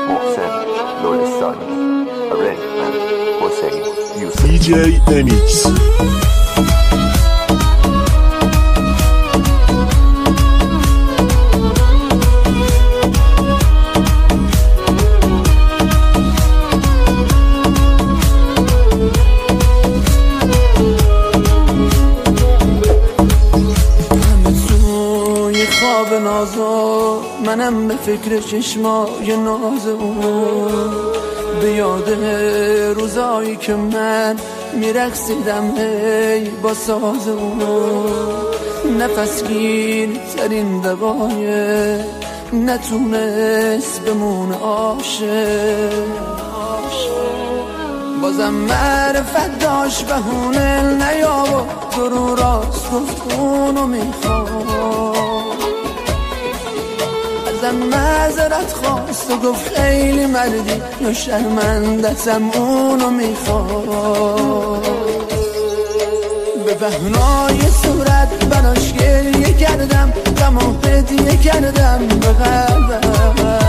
محسن لرستانی arrangement حسین یوسف DJ Enix. خواب نازو منم به فکر چشمای ناز اون، به یاد روزایی که من میرقصیدم هی با ساز اون. نفس گیر ترین دوای نتونست بمونه عاشق، بازم معرفت داشت بهونه نیاب و درو راست گفت اونو میخواد. ازم معذرت خواست و گفت خیلی مردی یا شرمندتم اونو میخواد. به بهنای صورت براش گریه کردم غم و هدیه کردم به قلبم.